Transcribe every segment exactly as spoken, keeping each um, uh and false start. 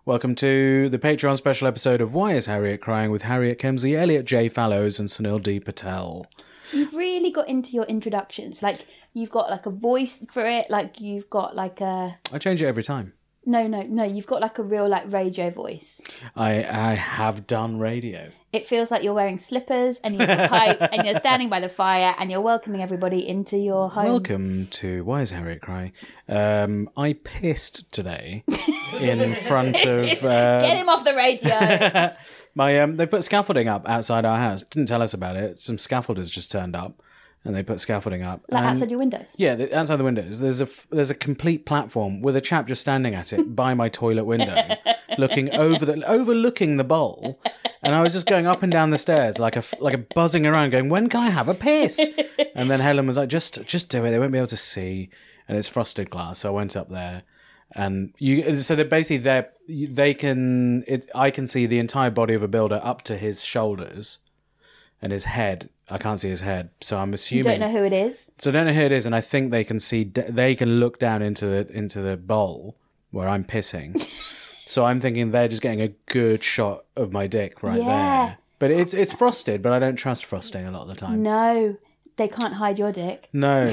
Welcome to the Patreon special episode of Why is Harriet Crying with Harriet Kemsley, Elliot J. Fallows and Sunil D. Patel. You've really got into your introductions. Like, you've got like a voice for it. Like, you've got like a... I change it every time. No, no, no. You've got like a real like radio voice. I I have done radio. It feels like you're wearing slippers and you have a pipe and you're standing by the fire and you're welcoming everybody into your home. Welcome to Why is Harriet Crying? Um, I pissed today in front of... Uh, Get him off the radio. my um, They put scaffolding up outside our house. Didn't tell us about it. Some scaffolders just turned up and they put scaffolding up. Like and, outside your windows? Yeah, the, outside the windows. There's a, there's a complete platform with a chap just standing at it by my toilet window, looking over the overlooking the bowl. And I was just going up and down the stairs like a like a buzzing around, going, "When can I have a piss?" And then Helen was like, "Just just do it. They won't be able to see." And it's frosted glass, so I went up there, and you. So they're basically they they can. It, I can see the entire body of a builder up to his shoulders, and his head. I can't see his head, so I'm assuming. You don't know who it is. So I don't know who it is, and I think they can see. They can look down into the into the bowl where I'm pissing. So I'm thinking they're just getting a good shot of my dick right Yeah. there. But it's it's frosted, but I don't trust frosting a lot of the time. No, they can't hide your dick. No.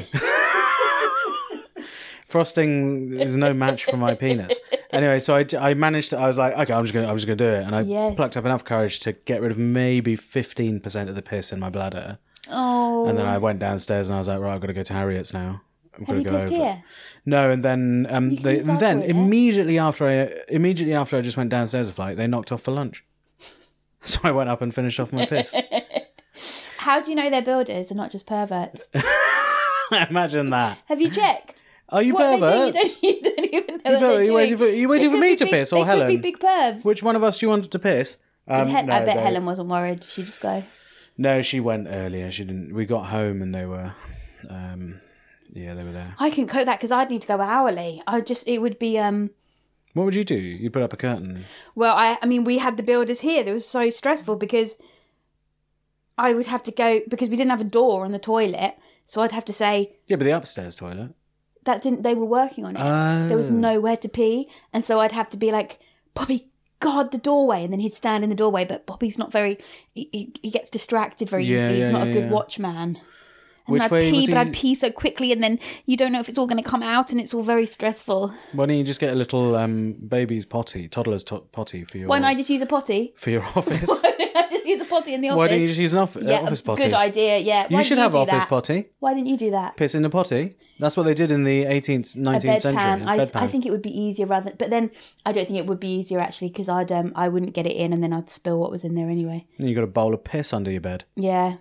Frosting is no match for my penis. Anyway, so I, I managed to, I was like, okay, I'm just going to I'm just gonna do it. And I Yes. plucked up enough courage to get rid of maybe fifteen percent of the piss in my bladder. Oh. And then I went downstairs and I was like, right, I've got to go to Harriet's now. I'm Have gonna you go pissed over. here? No, and then um, You can they, use and our then toilet. immediately after I immediately after I just went downstairs a flight, they knocked off for lunch. So I went up and finished off my piss. How do you know they're builders and not just perverts? Imagine that. Have you checked? Are you What they do, perverts? you, don't, you don't even know You what per- they're you doing. waiting for- you waiting They for could me be to big- piss or they Helen? Could be big pervs. Which one of us do you wanted to piss? Um, Did Hel- no, I bet they- Helen wasn't worried. She just go. No, she went earlier. She didn't. We got home and they were, um, yeah, they were there. I couldn't cope that because I'd need to go hourly. I just it would be um. What would you do? You put up a curtain. Well, I I mean we had the builders here. That was so stressful because I would have to go because we didn't have a door on the toilet, so I'd have to say Yeah, but the upstairs toilet. that didn't. They were working on it. Oh. There was nowhere to pee, and so I'd have to be like, Bobby, guard the doorway, and then he'd stand in the doorway. But Bobby's not very. He, he, he gets distracted very Yeah, easily. He's yeah, not yeah, a good yeah. watchman. And Which I'd way pee, was but he- I'd pee so quickly, and then you don't know if it's all going to come out, and it's all very stressful. Why don't you just get a little um, baby's potty, toddler's to- potty for your Why don't I just use a potty? for your office? I just use a potty in the office. Why don't you just use an off- uh, yeah, office potty? Good idea. Yeah, You Why should didn't have do office that? potty. Why didn't you do that? Piss in the potty. That's what they did in the eighteenth, A nineteenth century. bedpan. I, Bedpan. I think it would be easier rather. But then I don't think it would be easier actually because I'd um I wouldn't get it in and then I'd spill what was in there anyway. And you got a bowl of piss under your bed. Yeah.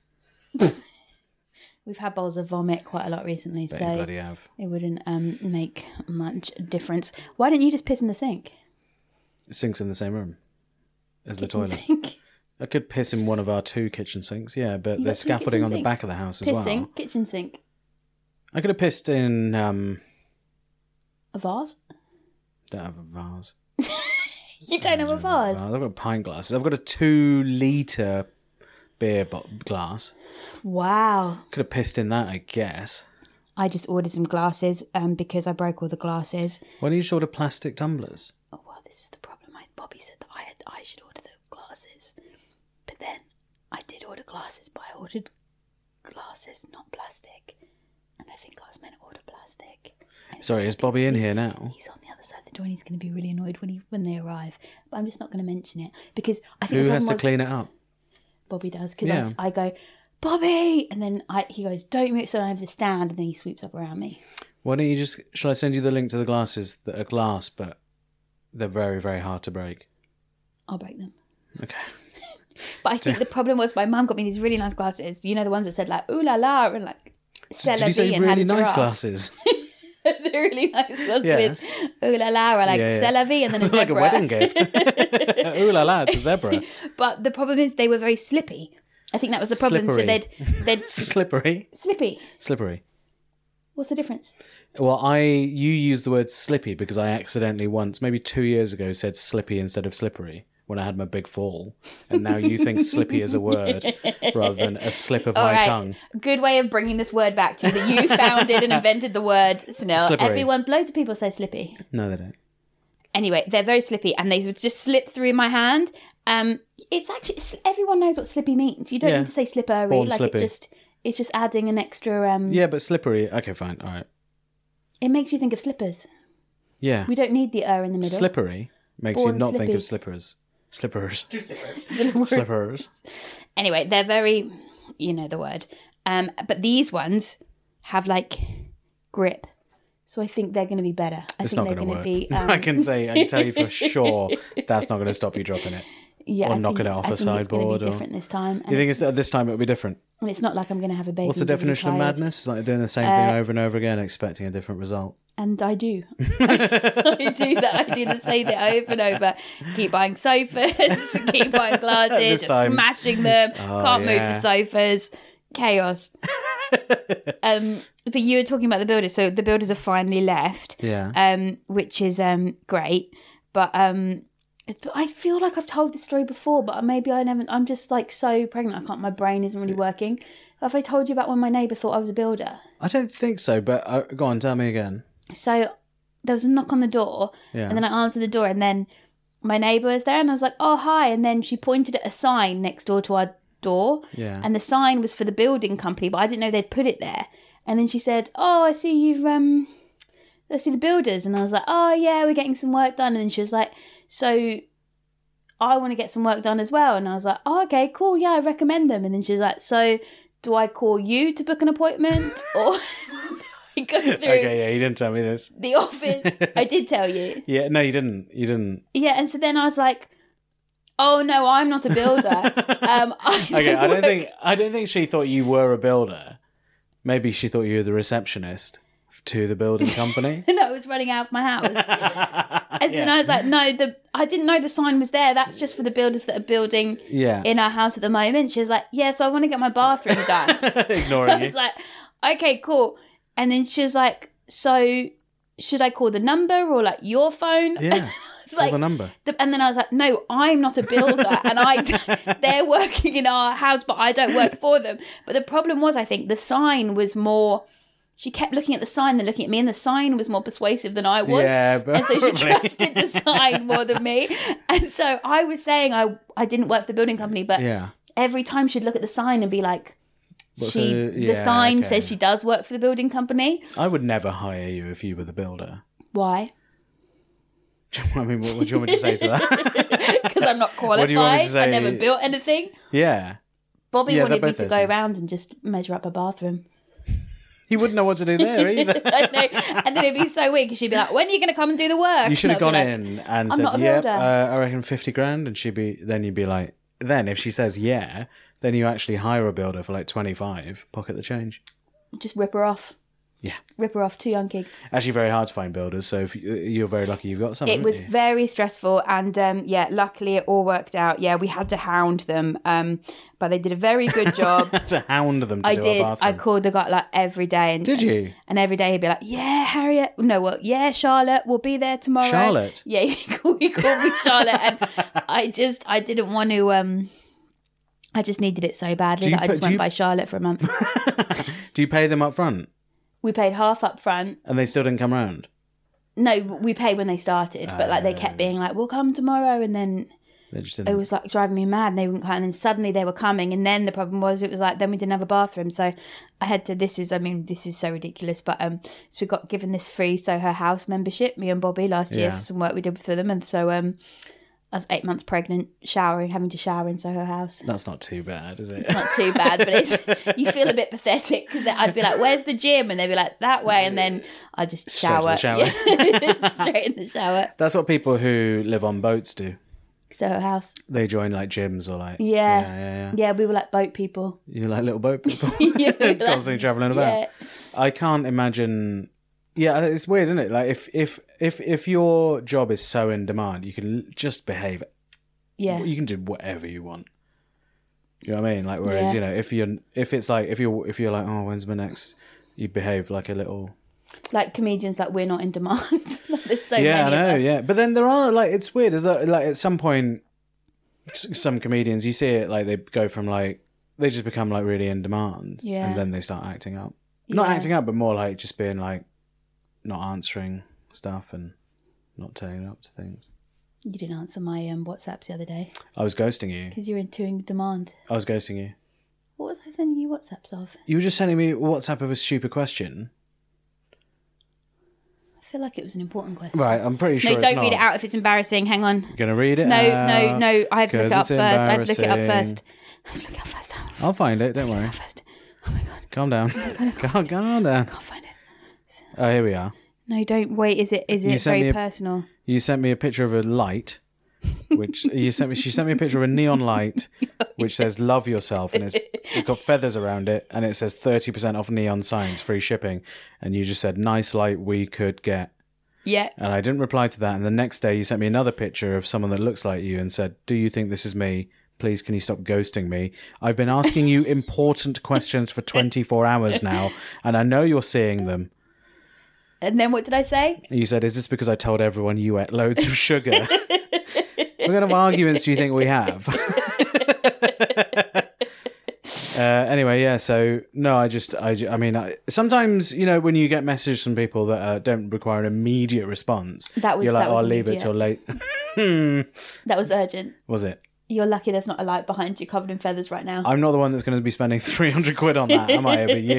We've had bowls of vomit quite a lot recently, Bet so you bloody have. it wouldn't um make much difference. Why don't you just piss in the sink? It sinks in the same room as the Kitchen toilet. sink. I could piss in one of our two kitchen sinks, yeah, but You there's got two scaffolding kitchen on the sinks. back of the house as Piss well. sink, kitchen sink, I could have pissed in. Um, a vase. don't have a vase. You don't have a vase. I've got pint glasses. I've got a two litre beer bo- glass. Wow. Could have pissed in that, I guess. I just ordered some glasses um because I broke all the glasses. Why don't you just order plastic tumblers? Oh well, this is the problem. I, Bobby said that I had I should order the glasses, but then I did order glasses, but I ordered glasses, not plastic, and I think I was meant to order plastic. And it's Sorry, gonna is be Bobby in really- here now? He's on the other side of the door, and he's going to be really annoyed when he when they arrive. But I'm just not going to mention it because I think Who the has to problem was clean it up? Bobby does because Yeah. I, I go Bobby, and then I he goes don't move, so I have to stand, and then he sweeps up around me. Why don't you just... Shall I send you the link to the glasses that are glass, but they're very, very hard to break? I'll break them. Okay. But I think the problem was my mum got me these really nice glasses. You know, the ones that said like, ooh la la, and like, Did you say and had really a nice giraffe. glasses? The really nice ones Yes. with ooh la la, or like, Yeah, yeah. c'est la vie, and then a It's like a zebra. wedding gift. Ooh la la, it's a zebra. But the problem is they were very slippy. I think that was the problem. Slippery. So they'd, they'd, Slippery. slippy. Slippery. What's the difference? Well, I you used the word slippy because I accidentally once, maybe two years ago, said slippy instead of slippery when I had my big fall. And now you think slippy is a word rather than a slip of All my right. tongue. Good way of bringing this word back to you that you founded and invented the word Snell. Slippery. Everyone, loads of people say slippy. No, they don't. Anyway, they're very slippy, and they would just slip through my hand. Um, it's actually it's, everyone knows what slippy means. You don't Yeah. need to say slippery. Born like slippy. it just it's just adding an extra. Um, Yeah, but slippery. Okay, fine. All right. It makes you think of slippers. Yeah. We don't need the er in the middle. Slippery makes Born you not think slippy. of slippers. Slippers. Slippers. Slippers. Anyway, they're very, you know the word. Um, but these ones have like grip. So I think they're going to be better. I It's think not they're going to going to work. be. Um, I can say, I can tell you for sure that's not going to stop you dropping it. yeah, or I knocking think, it off I the think it's going to sideboard be or- different this time. And Do you think it's, it's, uh, this time it'll be different? and it's not like I'm going to have a baby. What's the and be really definition of tired. madness? It's like doing the same Uh, thing over and over again, expecting a different result. And I do. I do that. I do the same thing over and over. Keep buying sofas, keep buying glasses, This just time. smashing them. Oh, Can't move yeah. the sofas. Chaos. um, but you were talking about the builders. So the builders have finally left, Yeah. um, which is um, great. But um, it's, but I feel like I've told this story before, but maybe I never. I'm just like so pregnant. I can't. My brain isn't really working. Have I told you about when my neighbour thought I was a builder? I don't think so, but uh, go on, tell me again. So there was a knock on the door, Yeah. and then I answered the door, and then my neighbour was there, and I was like, "Oh, hi!" And then she pointed at a sign next door to our door, Yeah. and the sign was for the building company, but I didn't know they'd put it there. And then she said, "Oh, I see you've um, I see the builders," and I was like, "Oh yeah, we're getting some work done." And then she was like, "So I want to get some work done as well," and I was like, "Oh, okay, cool, yeah, I recommend them." And then she was like, "So do I call you to book an appointment, or?" I go through Okay, yeah, you didn't tell me this. the office. I did tell you. Yeah, no, you didn't. You didn't. Yeah, and so then I was like, "Oh no, I'm not a builder." um, I Okay, I don't work- think I don't think she thought you were a builder. Maybe she thought you were the receptionist to the building company. And I was running out of my house, and then I was like, "No, the I didn't know the sign was there. That's just for the builders that are building Yeah. in our house at the moment." She was like, "Yeah, so I want to get my bathroom done." Ignoring I you. was like, "Okay, cool." And then she was like, "So should I call the number or like your phone?" Yeah. It's Call like the number. The- and then I was like, no, I'm not a builder, and I they're working in our house, but I don't work for them. But the problem was, I think the sign was more. She kept looking at the sign and looking at me, and the sign was more persuasive than I was. Yeah, and so she probably. trusted the sign more than me. And so I was saying I I didn't work for the building company, but Yeah. every time she'd look at the sign and be like, What's she a- the yeah, sign okay. says she does work for the building company. I would never hire you if you were the builder. Why? I mean, what would you want me to say to that? Because I'm not What do you want me to qualified. I say? never built anything. Yeah. Bobby Yeah, wanted they're me both to those go things. around and just measure up a bathroom. You wouldn't know what to do there either. I know. And then it'd be so weird because she'd be like, "When are you going to come and do the work?" You should have And gone I'd be like, in and "I'm said, not a "Yep, uh, builder." I reckon fifty grand," and she'd be. Then you'd be like, then if she says yeah, then you actually hire a builder for like twenty five, pocket the change. Just rip her off. Yeah, Rip her off. Two young kids. actually very hard to find builders. So if you, you're very lucky, you've got some. It haven't was you? very stressful, and um, yeah, luckily it all worked out. Yeah, we had to hound them, um, but they did a very good job. to hound them to I do did. a bathroom. I called the guy like every day, and Did you? And every day he'd be like, "Yeah, Harriet. No, well, yeah, Charlotte. We'll be there tomorrow." Charlotte? Yeah, he called, he called me Charlotte, and I just, I didn't want to. Um, I just needed it so badly Do you that I put- just do went you- by Charlotte for a month. Do you pay them up front We paid half up front. and they still didn't come round? No, we paid when they started, but like they kept being like, "We'll come tomorrow," and then They just it didn't. was like driving me mad. And they wouldn't come, and then suddenly they were coming, and then the problem was it was like then we didn't have a bathroom, so I had to. This is, I mean, this is so ridiculous, but um, so we got given this free Soho House membership, me and Bobby last year Yeah. for some work we did for them, and so um, I was eight months pregnant, showering, having to shower in Soho House. That's not too bad, is it? It's not too bad, but it's you feel a bit pathetic because I'd be like, "Where's the gym?" and they'd be like, "That way," and then I just Straight to shower, the shower. Yeah. Straight in the shower. That's what people who live on boats do. Soho House. They join like gyms or like Yeah. yeah, yeah, yeah. Yeah, we were like boat people. You're like little boat people, Yeah, we were like- constantly traveling about. Yeah. I can't imagine. Yeah, it's weird, isn't it? Like if if if if your job is so in demand, you can just behave. Yeah. You can do whatever you want. You know what I mean? Like whereas Yeah. you know if you're if it's like if you're if you're like oh when's my next, you behave like a little. Like comedians, like we're not in demand. There's so Yeah, I many know. of us. Yeah, but then there are like it's weird. Is that like at some point, s- some comedians you see it like they go from like they just become like really in demand, Yeah. and then they start acting up. Not Yeah. acting up, but more like just being like not answering stuff and not turning up to things. You didn't answer my um, WhatsApps the other day I was ghosting you. because you're into in demand. I was ghosting you. What was I sending you WhatsApps of? You were just sending me WhatsApp of a stupid question. I feel like it was an important question. Right, I'm pretty sure No, it's don't not. read it out if it's embarrassing. Hang on. You're going to read it No, out, no, no. I have to look it up 'cause first. it's I have to look it up embarrassing. first. I have to look it up first. I'll find it, don't Look it worry. up first. Oh my god. Calm down. calm, calm down. I can't find it. Oh, here we are. No, don't wait. Is it is You it sent me very a- personal? You sent me a picture of a light, which you sent me. She sent me a picture of a neon light, which says "Love yourself," and it's, it's got feathers around it, and it says thirty percent off neon signs, free shipping. And you just said, "Nice light we could get." Yeah. And I didn't reply to that. And the next day, you sent me another picture of someone that looks like you, and said, "Do you think this is me? Please, can you stop ghosting me? I've been asking you important questions for twenty-four hours now, and I know you're seeing them." And then what did I say? You said, "Is this because I told everyone you ate loads of sugar?" What kind of arguments do you think we have? uh, anyway, yeah, so, no, I just, I, ju- I mean, I, sometimes, you know, when you get messages from people that uh, don't require an immediate response, That was- you're like, that oh, was I'll leave it immediate. till late. That was urgent. Was it? You're lucky there's not a light behind you covered in feathers right now. I'm not the one that's going to be spending three hundred quid on that, am I, over you?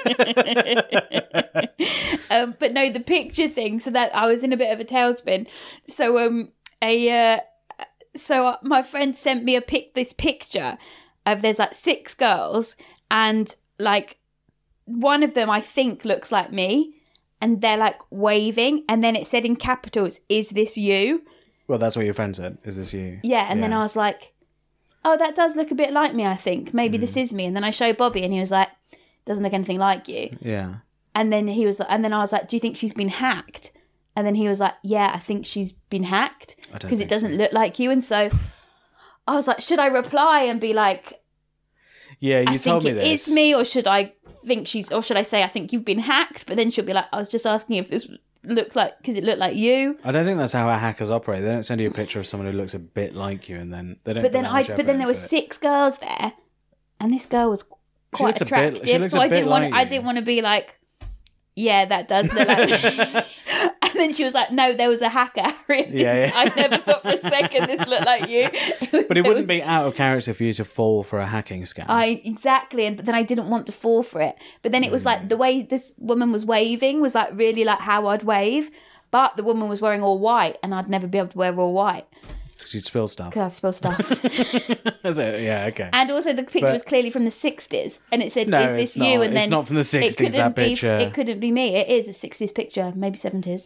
Um, but no, the picture thing. So that I was in a bit of a tailspin. So um, a uh, so my friend sent me a pic. This picture of there's like six girls, and like one of them I think looks like me, and they're like waving, and then it said in capitals, "Is this you?" Well, that's what your friend said. Is this you? Yeah, and then I was like, "Oh, that does look a bit like me. I think maybe Mm. this is me." And then I showed Bobby, and he was like, "Doesn't look anything like you." Yeah. And then he was, and then I was like, "Do you think she's been hacked?" And then he was like, "Yeah, I think she's been hacked I don't because it think so. doesn't look like you." And so I was like, "Should I reply and be like, Yeah, you I told think me it this. is me, or should I think she's, or should I say I think you've been hacked?" But then she'll be like, "I was just asking if this looked like because it looked like you." I don't think that's how our hackers operate. They don't send you a picture of someone who looks a bit like you, and then they don't. But put then that I, much but effort then there were into it. six girls there, and this girl was quite looks a bit- she attractive. looks So a I bit didn't want, like I you. didn't want to be like, "Yeah, that does look like." And then she was like, "No, there was a hacker, Harry. This, Yeah, yeah. I never thought for a second this looked like you." But it wouldn't be out of character for you to fall for a hacking scam. I exactly, and but then I didn't want to fall for it. But then it was like the way this woman was waving was like really like how I'd wave, but the woman was wearing all white, and I'd never be able to wear all white Because you'd spill stuff. because I spill stuff. Is it? Yeah, okay. And also the picture But- was clearly from the sixties, and it said, No, "Is this it's you?" not. And then It's not from the it sixties, couldn't that be- picture. It couldn't be me. It is a sixties picture, maybe seventies.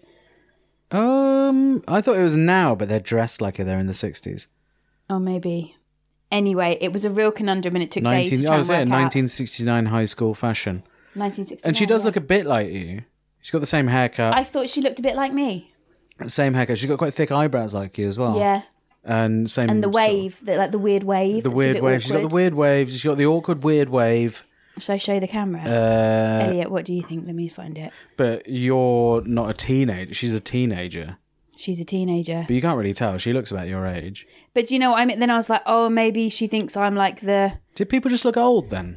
Um, I thought it was now, but they're dressed like they're in the sixties. Oh, maybe. Anyway, it was a real conundrum, and it took days to Nineteen. try Oh, and was work it out. nineteen sixty-nine high school fashion? nineteen sixty-nine. And she does yeah. look a bit like you. She's got the same haircut, I thought she looked a bit like me. same haircut. She's got quite thick eyebrows like you as well. Yeah, And same. and the sort of- wave, the, like the weird wave. the that's a weird bit wave. She's got the awkward. weird wave. She's got the awkward weird wave. Shall I show you the camera? Uh, Elliot, what do you think? Let me find it. but you're not a teenager. She's a teenager. She's a teenager. But you can't really tell. She looks about your age. But do you know what I mean? Then I was like, oh, maybe she thinks I'm like the... Did people just look old then?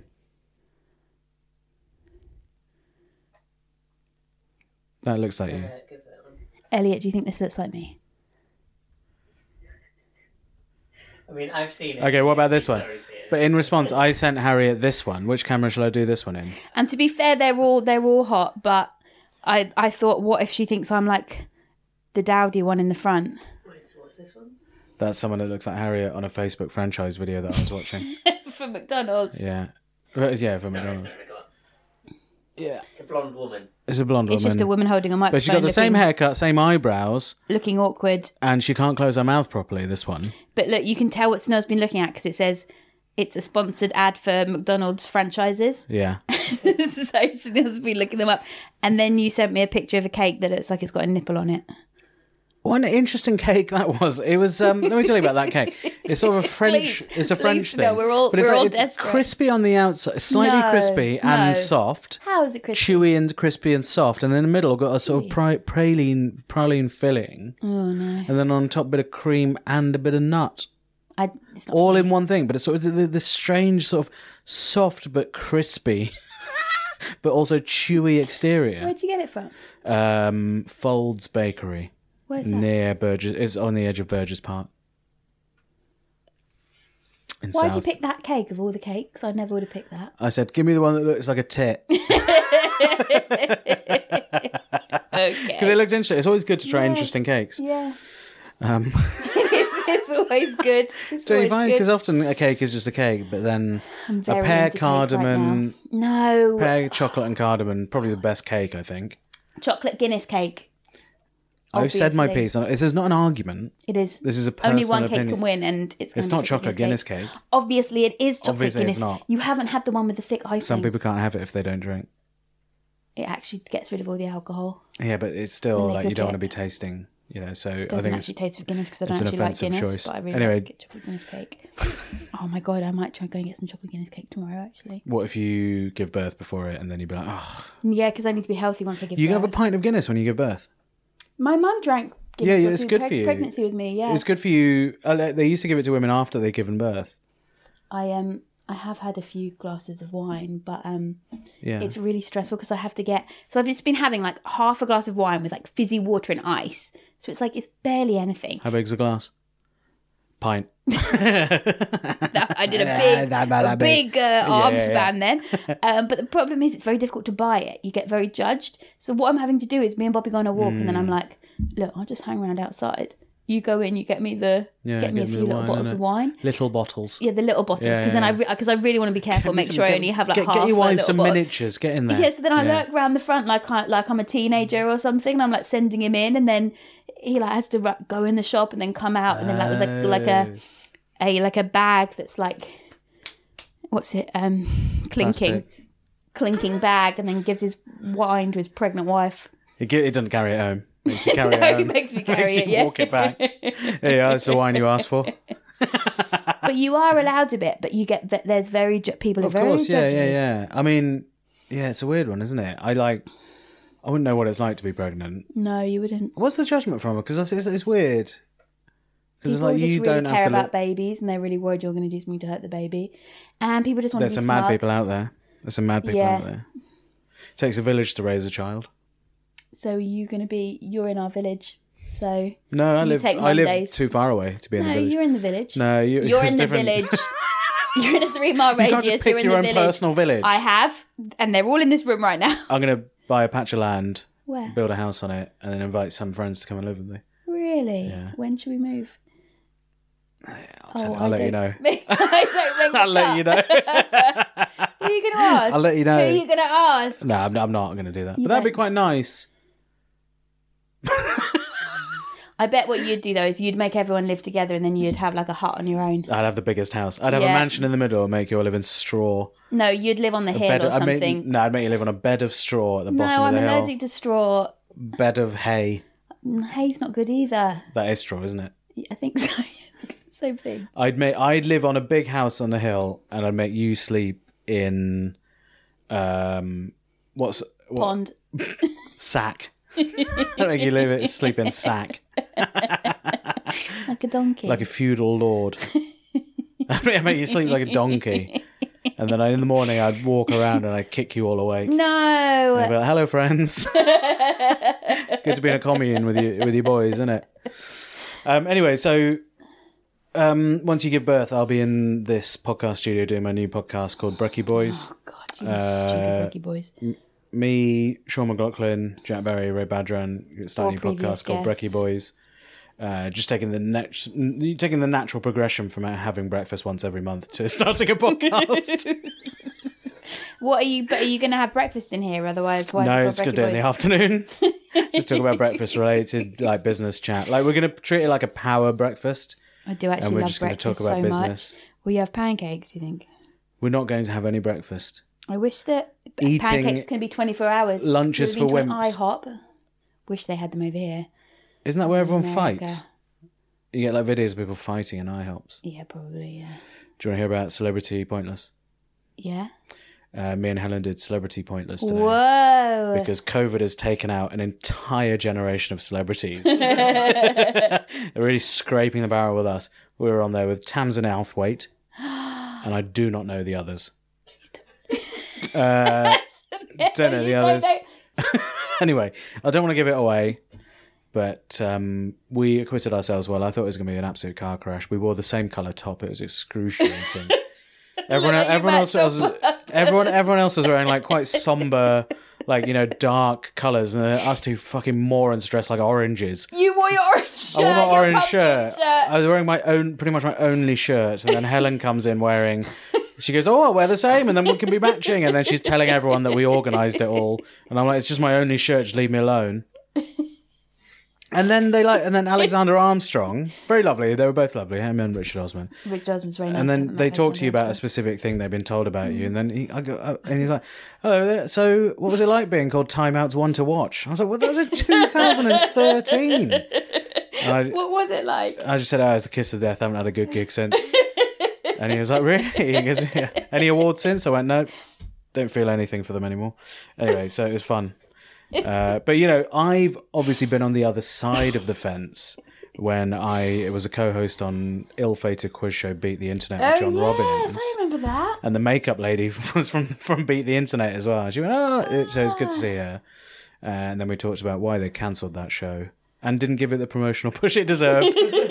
That looks like you. Elliot, do you think this looks like me? I mean, I've seen it. Okay, what about this one? Sorry, see it. But in response, I sent Harriet this one. Which camera shall I do this one in? And to be fair, they're all they're all hot, but I I thought, what if she thinks I'm like the dowdy one in the front? Wait, so what's this one? That's someone that looks like Harriet on a Facebook franchise video that I was watching. For McDonald's. Yeah. Uh, Yeah, from Sorry, McDonald's. sorry, go on. Yeah. It's a blonde woman. It's a blonde It's woman. just a woman holding a microphone. But she's got the same looking, haircut, same eyebrows, looking awkward. and she can't close her mouth properly, this one. But look, you can tell what Snell's been looking at because it says it's a sponsored ad for McDonald's franchises. Yeah. So Snell's been looking them up. And then you sent me a picture of a cake that looks like it's got a nipple on it. What an interesting cake that was. It was, um, let me tell you about that cake. It's sort of a French, Please, it's a please, French thing. no, we're all- but it's we're like, all it's desperate. crispy on the outside, slightly No, crispy no. and soft. How is it crispy? Chewy and crispy and soft, and then in the middle got a sort of pri- praline praline filling, Oh, no. and then on top a bit of cream and a bit of nut, I, it's not all in one thing. But it's sort of the, the strange sort of soft but crispy, but also chewy exterior. Where'd you get it from? Um, Folds Bakery. Where's that? near Burgess. It's on the edge of Burgess Park. In Why'd South. you pick that cake of all the cakes? I never would have picked that. I said, give me the one that looks like a tit. Okay. Because it looked interesting. It's always good to try Yes. interesting cakes. Yeah. Um, it's, it's always good. It's don't you always find? good. Because often a cake is just a cake, but then I'm a very pear into cake right cardamom, now. No. pear chocolate and cardamom, probably the best cake, I think. Chocolate Guinness cake. I've said my Obviously. piece. on it. This is not an argument. It is. This is a personal Only one cake opinion. can win, and it's gonna It's be not chocolate Guinness cake. Obviously, it is chocolate Obviously Guinness. it's not. You haven't had the one with the thick icing. Some people can't have it if they don't drink. It actually gets rid of all the alcohol. Yeah, but it's still When they like you cook don't it. want to be tasting, you know. So It I doesn't think it's actually taste of Guinness because I it's don't an actually like offensive Guinness, choice. but I really Anyway. like chocolate Guinness cake. Oh my god, I might try and go and get some chocolate Guinness cake tomorrow. Actually, what if you give birth before it and then you'd be like, oh, yeah, because I need to be healthy once I give you can birth. have a pint of Guinness when you give birth. My mum drank Guinness Yeah, yeah, all it's through good preg- for you. pregnancy with me. Yeah, It's good for you. uh, They used to give it to women after they've given birth. I um I have had a few glasses of wine, but um Yeah. it's really stressful because I have to get. So I've just been having like half a glass of wine with like fizzy water and ice. So it's like it's barely anything. How big's the glass? Pint. I did a Yeah, big, that- that- a that big big. uh, arm Yeah, yeah. span then. Um, but the problem is, it's very difficult to buy it. You get very judged. So what I'm having to do is, me and Bobby go on a walk, and then Mm. I'm like, "Look, I'll just hang around outside. You go in, you get me the, Yeah, get me a get me few the little wine, bottles innit? of wine. Little bottles. Yeah, the little bottles, Yeah, because yeah, then I, yeah. because I really want to be careful, make sure I only have like get, half. get your a wife little some bottle. miniatures. Get in there. Yeah, so then I Yeah. lurk round the front like I like I'm a teenager or something, and I'm like sending him in, and then he like has to ru- go in the shop and then come out, and then like with like like a a like a bag that's like what's it um clinking Plastic. clinking bag, and then gives his wine to his pregnant wife. It, gi- it doesn't carry it home. Makes you carry No, it he home. makes me carry Makes it, you yeah. walk it back. There you are. That's the wine you asked for. But you are allowed a bit, but you get ve- there's very ju- people are Of very course, yeah, judgy. yeah, yeah. I mean, yeah, it's a weird one, isn't it? I like. I wouldn't know what it's like to be pregnant. No, you wouldn't. What's the judgment from it? Because it's, it's, it's weird. Because it's People like just you really don't care have to. about Look, babies, and they're really worried you're going to do something to hurt the baby. And people just want there's to be some mad smug. people out there. There's some mad people Yeah. out there. Takes a village to raise a child. So you're going to be, you're in our village. So No, I You live. take I live Mondays. too far away to be in no, the village. you're in the village. No, you, You're it's in the different. village. You're in a three mile You can't radius. just pick You're in your the own village. personal village. I have, and they're all in this room right now. I'm gonna buy a patch of land, Where? build a house on it, and then invite some friends to come and live with me. Really? Yeah. When should we move? I'll, Oh, tell you, I I'll let you don't- know. I don't make I'll the let you cut. know. Who are you going to ask? I'll let you know. Who are you going to ask? No, I'm not, I'm not going to do that. You But that'd be don't- quite nice. I bet what you'd do though is you'd make everyone live together, and then you'd have like a hut on your own. I'd have the biggest house. I'd have Yeah. a mansion in the middle and make you all live in straw. No, you'd live on the hill Bed or of- I'd make- something. no, I'd make you live on a bed of straw at the No, bottom I'm of the allergic hill. to straw. Bed of hay. Hay's not good either. That is straw, isn't it? I think so. Same thing. I'd make. I'd live on a big house on the hill, and I'd make you sleep in, um, what's what, Pond. sack. I'd make you live sleep in sack Like a donkey. like a feudal lord. I'd make you sleep like a donkey, and then in the morning I'd walk around and I'd kick you all awake. No. I'd be like, "Hello, friends. Good to be in a commune with you with your boys, isn't it?" Um, anyway, so. Um, once you give birth, I'll be in this podcast studio doing my new podcast called Brekkie Boys. Oh, God, you uh, stupid Brekkie boys. Me, Sean McLaughlin, Jack Berry, Ray Badran, starting a All new previous podcast called guests. Brekkie Boys. Uh, just taking the nat- taking the natural progression from having breakfast once every month to starting a podcast. What are you, but are you going to have breakfast in here? Otherwise, why is No, it it's called good to do it in the Brekkie afternoon. Just talk about breakfast related, like business chat. Like we're going to treat it like a power breakfast, Boys? I do actually and we're love just going to breakfast talk about so business. much. Will you have pancakes, do you think? We're not going to have any breakfast. I wish that Eating pancakes can be twenty-four hours. lunches We've for been to an wimps. IHOP. Wish they had them over here. Isn't that where everyone America. fights? You get like videos of people fighting in IHOPs. Yeah, probably, yeah. Do you want to hear about Celebrity Pointless? Yeah? Uh, me and Helen did Celebrity Pointless today. Whoa! Because COVID has taken out an entire generation of celebrities. They're really scraping the barrel with us. We were on there with Tamsin Outhwaite, and I do not know the others. Uh, don't know the You others. know. Anyway, I don't want to give it away, But um, we acquitted ourselves well. I thought it was going to be an absolute car crash. We wore the same colour top. It was excruciating. everyone, Look, you everyone else matched was, up. everyone, everyone else was wearing like quite somber, like you know, dark colours, and then us two fucking morons dressed like oranges. You wore your orange shirt. I wore my your orange pumpkin shirt. shirt. I was wearing my own, pretty much my only shirt. And then Helen comes in wearing. She goes, "Oh, I'll wear the same, and then we can be matching." And then she's telling everyone that we organised it all, and I'm like, "It's just my only shirt. Just leave me alone." And then they like, and then Alexander Armstrong, very lovely. They were both lovely. Him and Richard Osman. Richard Osman's very nice. And I then met they talk to you Alexander about a Armstrong. specific thing they've been told about you, and then he, I go, uh, and he's like, "Hello there. So, what was it like being called Time Out's One to Watch?" I was like, "Well, that was in two thousand thirteen." And I, What was it like? I just said, "Oh, it's the kiss of death. I haven't had a good gig since." And he was like, "Really?" He goes, "Yeah. Any awards since?" I went, "No, don't feel anything for them anymore." Anyway, so it was fun. Uh, but you know, I've obviously been on the other side of the fence when I was a co-host on ill-fated quiz show Beat the Internet with Oh, John yes, Robbins. I remember that. And the makeup lady was from from Beat the Internet as well. She went, "Oh," so it was good to see her. Uh, and then we talked about why they cancelled that show and didn't give it the promotional push it deserved.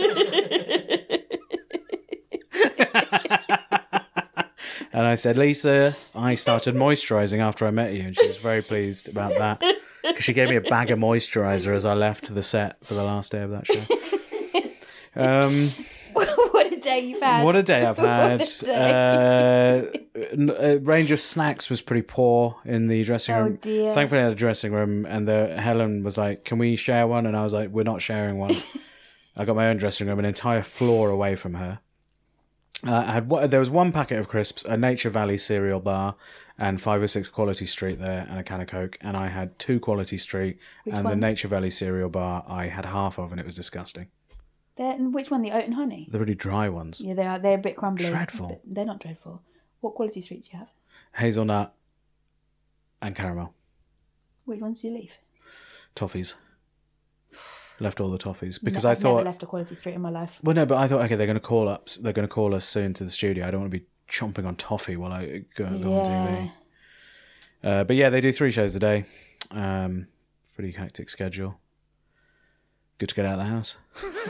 And I said, "Lisa, I started moisturising after I met you," and she was very pleased about that because she gave me a bag of moisturiser as I left the set for the last day of that show. Um, What a day you've had. what a day I've What had! a day. Uh, n- a range of snacks was pretty poor in the dressing Oh, room. dear. Thankfully, I had a dressing room, and the Helen was like, "Can we share one?" And I was like, "We're not sharing one." I got my own dressing room, an entire floor away from her. Uh, I had one- there was one packet of crisps, a Nature Valley cereal bar, and five or six Quality Street there, and a can of Coke. And I had two Quality Street, Which and ones? the Nature Valley cereal bar I had half of, and it was disgusting. They're, and which one? The oat and honey? The really dry ones, Yeah, they are. They're a bit crumbly. Dreadful. But they're not dreadful. What Quality Street do you have? hazelnut, and caramel Which ones do you leave? toffees. Left all the toffees because No, I I've thought. never left a Quality Street in my life. Well, no, but I thought, okay, they're going to call up. They're going to call us soon to the studio. I don't want to be chomping on toffee while I go, go on T Yeah. V. Uh, but yeah, they do three shows a day. Um, pretty hectic schedule. Good to get out of the house.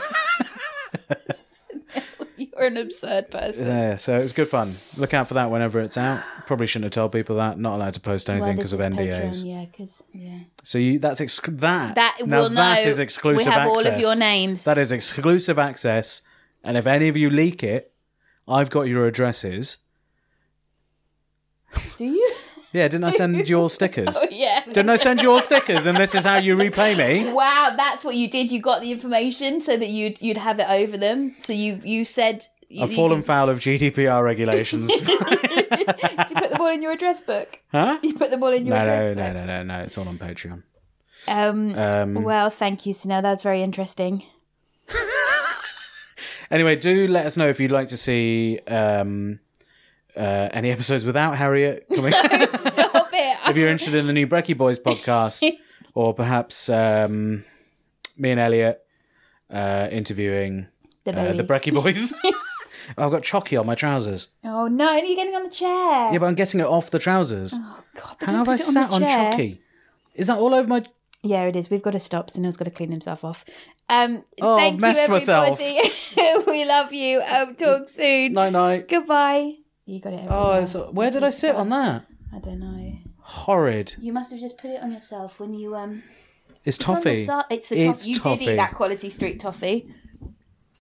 You're an absurd person. Yeah, so it was good fun. Look out for that whenever it's out. Probably shouldn't have told people that. Not allowed to post anything Well, because this of is N D As. Patreon, yeah, because yeah. So you, that's ex- that. That now will that know. is exclusive We have access. all of your names. That is exclusive access. And if any of you leak it, I've got your addresses. Do you? Yeah, didn't I send you all stickers? Oh yeah. Didn't I send you all stickers? And this is how you repay me. Wow, that's what you did. You got the information so that you'd you'd have it over them. So you you said you, I've fallen you, foul of G D P R regulations. Did you put them all in your address book? Huh? You put them all in your No, address no, book. no, no, no, no. It's all on Patreon. Um, Um, well, thank you, Sunil. That's very interesting. Anyway, do let us know if you'd like to see um, uh, any episodes without Harriet coming. Stop it. If you're interested in the new Brekkie Boys podcast, or perhaps um, me and Elliot uh, interviewing The uh, baby. the Brekkie Boys. I've got chalky on my trousers. Oh no, you're getting on the chair. Yeah, but I'm getting it off the trousers. Oh god, but How don't have put I it sat the on chair. chalky? Is that all over my... Yeah, it is. We've got to stop. Sunil's got to clean himself off. Um, Oh, thank I've messed you, myself. everybody. We love you. Um, talk soon. Night, night. Goodbye. You got it. Oh, everywhere. it's, where did I sit on that? I don't know. Horrid. You must have just put it on yourself when you um. It's it's on the toffee. si- It's the It's toffee. You did toffee. eat that Quality Street toffee.